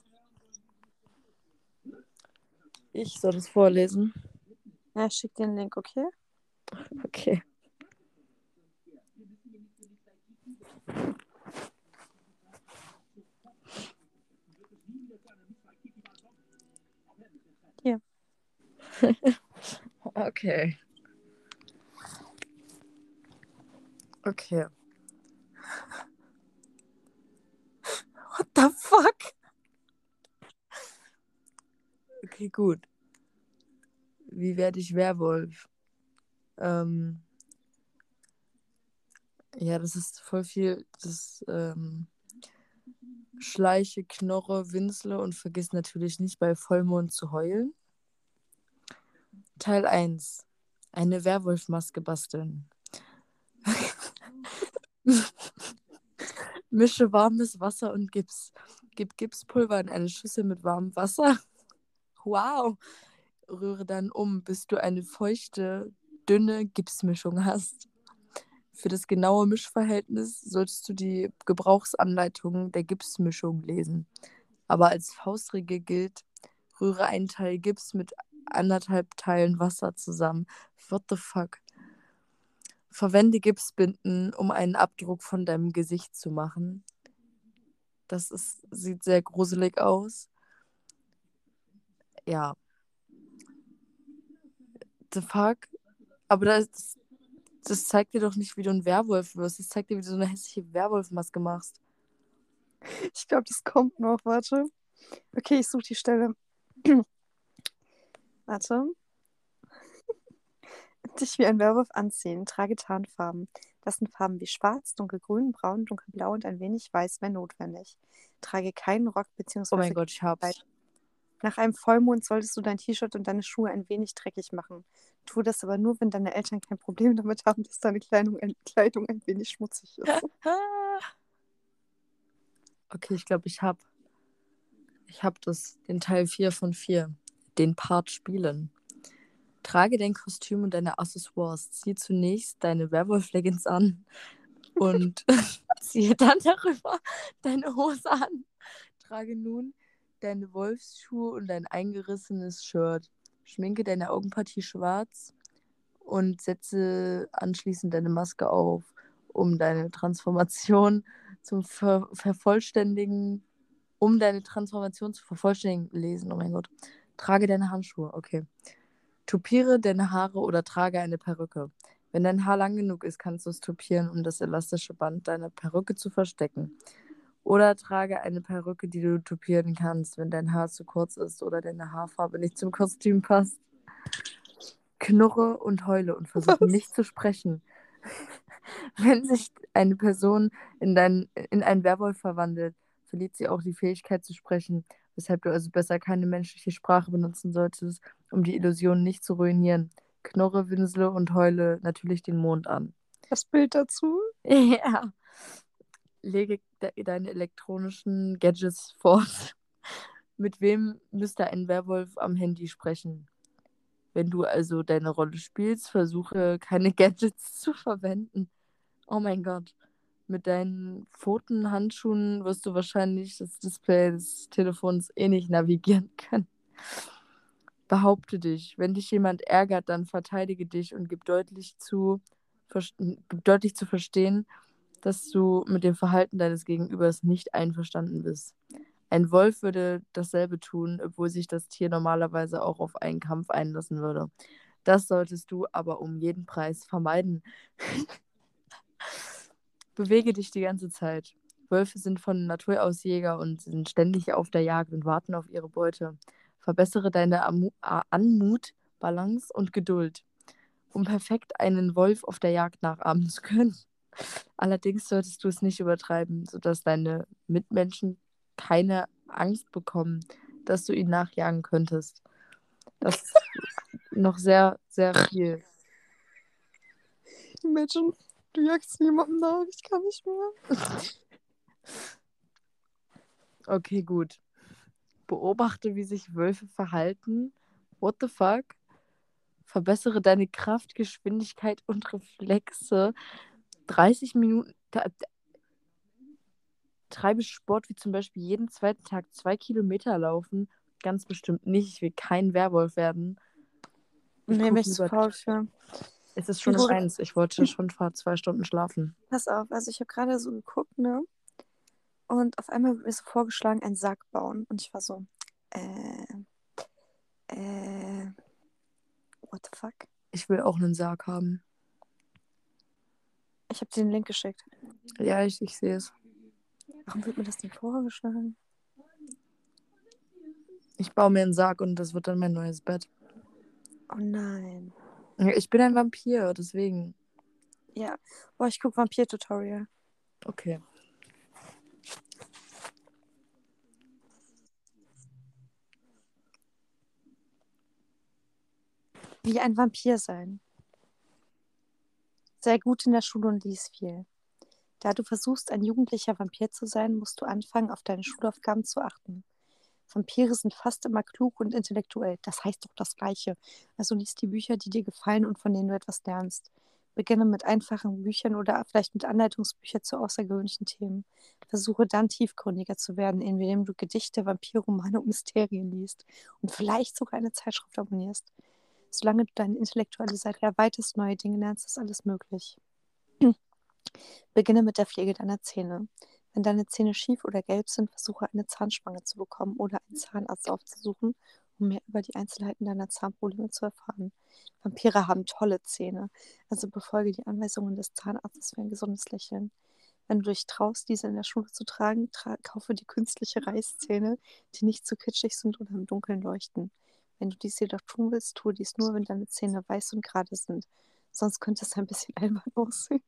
Ich soll das vorlesen. Ja, ich schick dir den Link, okay? Okay. Hier. Okay. Okay. What the fuck? Okay, gut. Wie werde ich Werwolf? Ähm, ja, das ist voll viel. Das ähm, Schleiche, Knorre, Winsle und vergiss natürlich nicht bei Vollmond zu heulen. Teil eins. Eine Werwolfmaske basteln. Mische warmes Wasser und Gips. Gib Gipspulver in eine Schüssel mit warmem Wasser. Wow. Rühre dann um, bis du eine feuchte, dünne Gipsmischung hast. Für das genaue Mischverhältnis solltest du die Gebrauchsanleitung der Gipsmischung lesen. Aber als Faustregel gilt, rühre einen Teil Gips mit anderthalb Teilen Wasser zusammen. What the fuck? Verwende Gipsbinden, um einen Abdruck von deinem Gesicht zu machen. Das ist, sieht sehr gruselig aus. Ja. The fuck? Aber das, das zeigt dir doch nicht, wie du ein Werwolf wirst. Das zeigt dir, wie du so eine hässliche Werwolfmaske machst. Ich glaube, das kommt noch. Warte. Okay, ich suche die Stelle. Warte. Dich wie ein Werwolf anziehen. Trage Tarnfarben. Das sind Farben wie schwarz, dunkelgrün, braun, dunkelblau und ein wenig weiß, wenn notwendig. Trage keinen Rock Oh mein bzw. Gott, ich hab's. Nach einem Vollmond solltest du dein T-Shirt und deine Schuhe ein wenig dreckig machen. Tu das aber nur, wenn deine Eltern kein Problem damit haben, dass deine Kleidung ein, Kleidung ein wenig schmutzig ist. Okay, ich glaube, ich hab. Ich hab das. Den Teil vier von vier. Den Part spielen. Trage dein Kostüm und deine Accessoires. Zieh zunächst deine Werwolf-Leggings an und ziehe dann darüber deine Hose an. Trage nun deine Wolfsschuhe und dein eingerissenes Shirt. Schminke deine Augenpartie schwarz und setze anschließend deine Maske auf, um deine Transformation zum Ver Vervollständigen, um deine Transformation zu vervollständigen, lesen, oh mein Gott. Trage deine Handschuhe, okay. Tupiere deine Haare oder trage eine Perücke. Wenn dein Haar lang genug ist, kannst du es tupieren, um das elastische Band deiner Perücke zu verstecken. Oder trage eine Perücke, die du tupieren kannst, wenn dein Haar zu kurz ist oder deine Haarfarbe nicht zum Kostüm passt. Knurre und heule und versuche Was? nicht zu sprechen. Wenn sich eine Person in, dein, in einen Werwolf verwandelt, verliert sie auch die Fähigkeit zu sprechen, weshalb du also besser keine menschliche Sprache benutzen solltest, um die Illusion nicht zu ruinieren. Knurre, winsle und heule natürlich den Mond an. Das Bild dazu? Ja. Lege de deine elektronischen Gadgets fort. Mit wem müsste ein Werwolf am Handy sprechen? Wenn du also deine Rolle spielst, versuche keine Gadgets zu verwenden. Oh mein Gott. Mit deinen Pfoten, Handschuhen wirst du wahrscheinlich das Display des Telefons eh nicht navigieren können. Behaupte dich. Wenn dich jemand ärgert, dann verteidige dich und gib deutlich zu, gib deutlich zu verstehen, dass du mit dem Verhalten deines Gegenübers nicht einverstanden bist. Ein Wolf würde dasselbe tun, obwohl sich das Tier normalerweise auch auf einen Kampf einlassen würde. Das solltest du aber um jeden Preis vermeiden. Bewege dich die ganze Zeit. Wölfe sind von Natur aus Jäger und sind ständig auf der Jagd und warten auf ihre Beute. Verbessere deine Amu Anmut, Balance und Geduld, um perfekt einen Wolf auf der Jagd nachahmen zu können. Allerdings solltest du es nicht übertreiben, sodass deine Mitmenschen keine Angst bekommen, dass du ihn nachjagen könntest. Das ist noch sehr, sehr viel. Imagine, du jagst niemandem nach, ich kann nicht mehr. Okay, gut. Beobachte, wie sich Wölfe verhalten. What the fuck? Verbessere deine Kraft, Geschwindigkeit und Reflexe. dreißig Minuten. Treibe Sport wie zum Beispiel jeden zweiten Tag zwei Kilometer laufen. Ganz bestimmt nicht. Ich will kein Werwolf werden. Ich Nee, bin gucke ich zu lieber. faul für. Es ist Wie schon um wurde... eins. Ich wollte schon vor zwei Stunden schlafen. Pass auf, also ich habe gerade so geguckt, ne? Und auf einmal wird mir so vorgeschlagen, einen Sarg bauen. Und ich war so, äh, äh, what the fuck? Ich will auch einen Sarg haben. Ich habe dir den Link geschickt. Ja, ich, ich sehe es. Warum wird mir das denn vorgeschlagen? Ich baue mir einen Sarg und das wird dann mein neues Bett. Oh nein. Ich bin ein Vampir, deswegen. Ja. Boah, ich gucke Vampir-Tutorial. Okay. Wie ein Vampir sein. Sehr gut in der Schule und lies viel. Da du versuchst, ein jugendlicher Vampir zu sein, musst du anfangen, auf deine Schulaufgaben zu achten. Vampire sind fast immer klug und intellektuell. Das heißt doch das Gleiche. Also lies die Bücher, die dir gefallen und von denen du etwas lernst. Beginne mit einfachen Büchern oder vielleicht mit Anleitungsbüchern zu außergewöhnlichen Themen. Versuche dann tiefgründiger zu werden, indem du Gedichte, Vampirromane und Mysterien liest und vielleicht sogar eine Zeitschrift abonnierst. Solange du deine intellektuelle Seite erweiterst, neue Dinge lernst, ist alles möglich. Beginne mit der Pflege deiner Zähne. Wenn deine Zähne schief oder gelb sind, versuche eine Zahnspange zu bekommen oder einen Zahnarzt aufzusuchen, um mehr über die Einzelheiten deiner Zahnprobleme zu erfahren. Vampire haben tolle Zähne, also befolge die Anweisungen des Zahnarztes für ein gesundes Lächeln. Wenn du dich traust, diese in der Schule zu tragen, tra kaufe die künstliche Reißzähne, die nicht zu kitschig sind oder im Dunkeln leuchten. Wenn du dies jedoch tun willst, tue dies nur, wenn deine Zähne weiß und gerade sind. Sonst könnte es ein bisschen albern aussehen.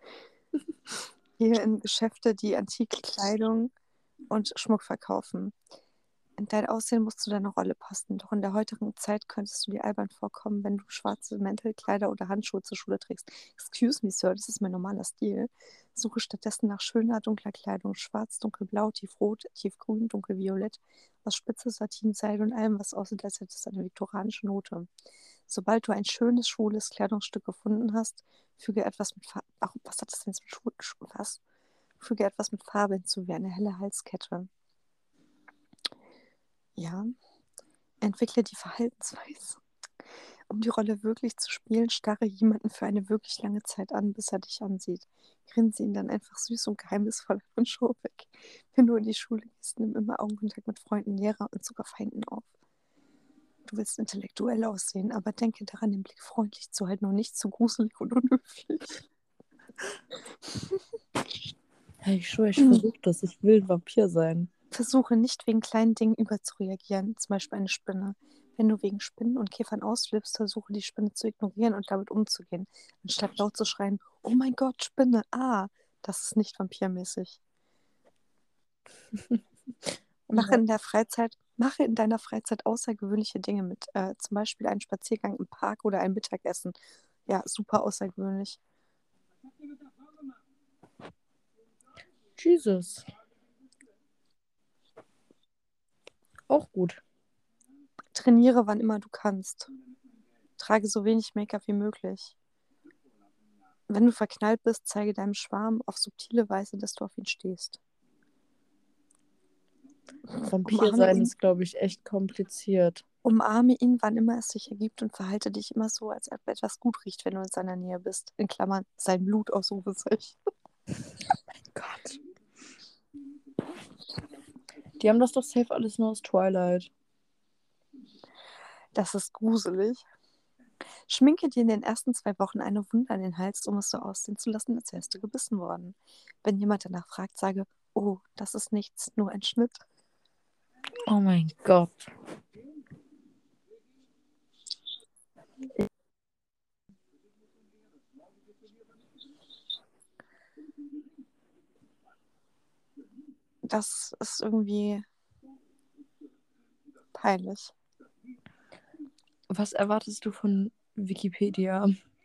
Gehe in Geschäfte, die antike Kleidung und Schmuck verkaufen. In dein Aussehen muss zu deiner Rolle passen, doch in der heutigen Zeit könntest du dir albern vorkommen, wenn du schwarze Mäntel, Kleider oder Handschuhe zur Schule trägst. Excuse me, Sir, das ist mein normaler Stil. Suche stattdessen nach schöner, dunkler Kleidung, schwarz, dunkelblau, tiefrot, tiefgrün, dunkelviolett, aus Spitze, Satin, Seide und allem, was aussieht, als hätte es eine viktorianische Note. Sobald du ein schönes, schwules Kleidungsstück gefunden hast, füge etwas mit Farbe, ach, was hat das denn mit Schwul, was? Füge etwas mit Farbe hinzu, wie eine helle Halskette. Ja, entwickle die Verhaltensweise. Um die Rolle wirklich zu spielen, starre jemanden für eine wirklich lange Zeit an, bis er dich ansieht. Grinse ihn dann einfach süß und geheimnisvoll von Show weg. Wenn du in die Schule gehst, nimm immer Augenkontakt mit Freunden, Lehrern und sogar Feinden auf. Du willst intellektuell aussehen, aber denke daran, den Blick freundlich zu halten und nicht zu gruselig und unhöflich. Hey, ich schwöre, ich versuche das. Ich will ein Vampir sein. Versuche nicht wegen kleinen Dingen überzureagieren, zum Beispiel eine Spinne. Wenn du wegen Spinnen und Käfern ausflippst, versuche die Spinne zu ignorieren und damit umzugehen, anstatt laut zu schreien, oh mein Gott, Spinne, ah, das ist nicht vampirmäßig. Mache in der Freizeit, mache in deiner Freizeit außergewöhnliche Dinge mit, äh, zum Beispiel einen Spaziergang im Park oder ein Mittagessen. Ja, super außergewöhnlich. Jesus. Auch gut. Trainiere, wann immer du kannst. Trage so wenig Make-up wie möglich. Wenn du verknallt bist, zeige deinem Schwarm auf subtile Weise, dass du auf ihn stehst. Vampir Umarme sein ihn, ist, glaube ich, echt kompliziert. umarme ihn, wann immer es sich ergibt und verhalte dich immer so, als ob etwas gut riecht, wenn du in seiner Nähe bist. In Klammern, sein Blut aus Rufezeichen. Gott. Die haben das doch safe alles nur aus Twilight. Das ist gruselig. Schminke dir in den ersten zwei Wochen eine Wunde an den Hals, um es so aussehen zu lassen, als wärst du gebissen worden. Wenn jemand danach fragt, sage, oh, das ist nichts, nur ein Schnitt. Oh mein Gott. Das ist irgendwie peinlich. Was erwartest du von Wikipedia?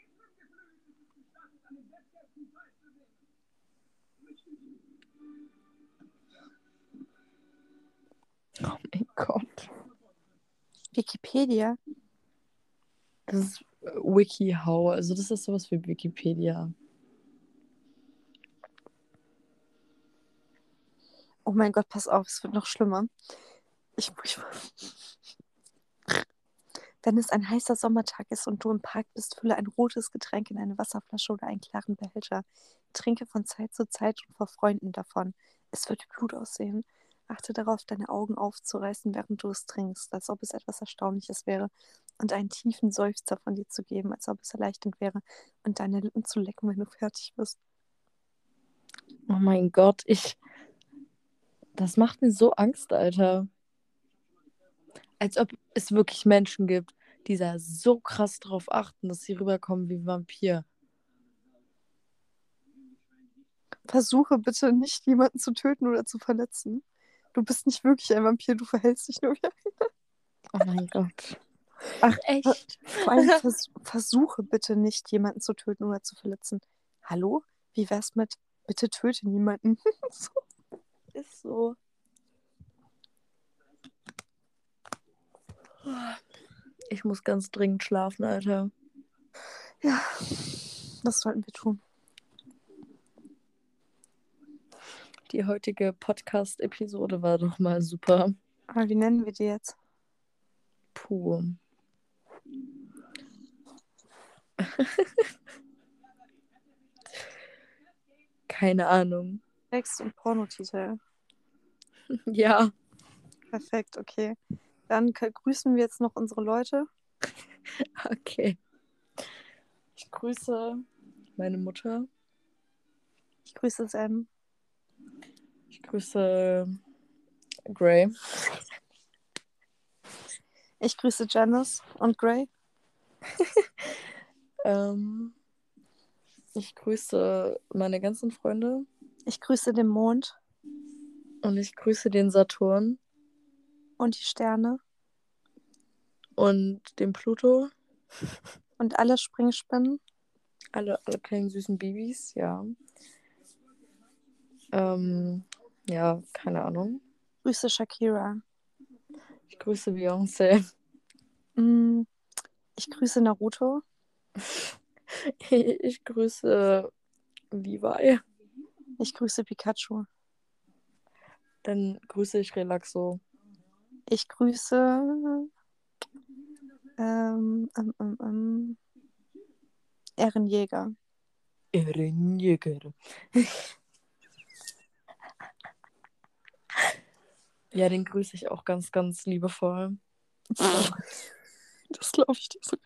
Oh mein Gott. Wikipedia? Das ist äh, WikiHow. Also das ist sowas wie Wikipedia. Oh mein Gott, pass auf, es wird noch schlimmer. Ich, ich, Wenn es ein heißer Sommertag ist und du im Park bist, fülle ein rotes Getränk in eine Wasserflasche oder einen klaren Behälter. Trinke von Zeit zu Zeit und vor Freunden davon. Es wird wie Blut aussehen. Achte darauf, deine Augen aufzureißen, während du es trinkst, als ob es etwas Erstaunliches wäre, und einen tiefen Seufzer von dir zu geben, als ob es erleichternd wäre, und deine Lippen zu lecken, wenn du fertig bist. Oh mein Gott, ich. Das macht mir so Angst, Alter. Als ob es wirklich Menschen gibt, die da so krass drauf achten, dass sie rüberkommen wie ein Vampir. Versuche bitte nicht, jemanden zu töten oder zu verletzen. Du bist nicht wirklich ein Vampir, du verhältst dich nur wie ein. Oh mein Gott. Ach, echt? Vor allem vers versuche bitte nicht, jemanden zu töten oder zu verletzen. Hallo? Wie wär's mit bitte töte niemanden? So. Ist so. Ich muss ganz dringend schlafen, Alter. Ja, das sollten wir tun. Die heutige Podcast-Episode war doch mal super. Aber wie nennen wir die jetzt? Puh. Keine Ahnung. Text und Pornotitel. Ja. Perfekt, okay. Dann k- grüßen wir jetzt noch unsere Leute. Okay. Ich grüße meine Mutter. Ich grüße Sam. Ich grüße Gray. Ich grüße Janice und Gray. ähm, ich grüße meine ganzen Freunde. Ich grüße den Mond Und ich grüße den Saturn und die Sterne und den Pluto. und alle Springspinnen. Alle, alle kleinen süßen Babys, ja. Ähm, ja, keine Ahnung. Grüße Shakira. Ich grüße Beyoncé. Mm, Ich grüße Naruto. Ich grüße Levi. Ich grüße Pikachu. Dann grüße ich Relaxo. Ich grüße ähm, ähm, ähm, ähm, Ehrenjäger. Ehrenjäger. Ja, den grüße ich auch ganz, ganz liebevoll. Das glaube ich dir sogar.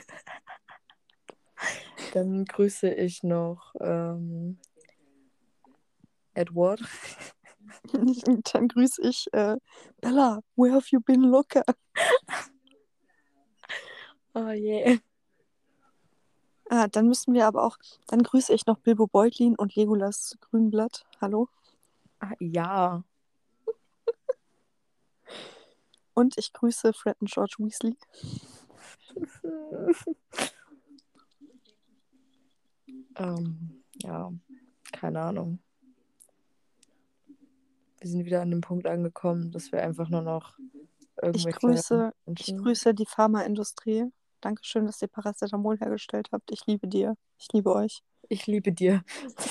Dann grüße ich noch ähm, Edward. Dann grüße ich äh, Bella, where have you been looking? Oh je. Ah, dann müssen wir aber auch, dann grüße ich noch Bilbo Beutlin und Legolas Grünblatt. Hallo. Ah, ja. Und ich grüße Fred und George Weasley. ähm, ja, keine Ahnung. Wir sind wieder an dem Punkt angekommen, dass wir einfach nur noch Ich irgendwelche grüße, ich Menschen. grüße die Pharmaindustrie. Dankeschön, dass ihr Paracetamol hergestellt habt. Ich liebe dir. Ich liebe euch. Ich liebe dir.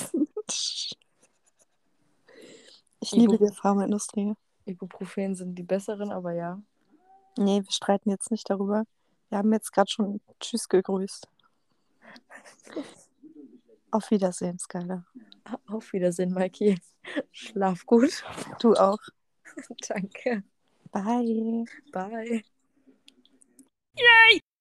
Ich liebe Ibu die Pharmaindustrie. Ibuprofen sind die besseren, aber ja. Nee, wir streiten jetzt nicht darüber. Wir haben jetzt gerade schon Tschüss gegrüßt. Auf Wiedersehen, Skyler. Auf Wiedersehen, Mikey. Schlaf gut. Du auch. Danke. Bye. Bye.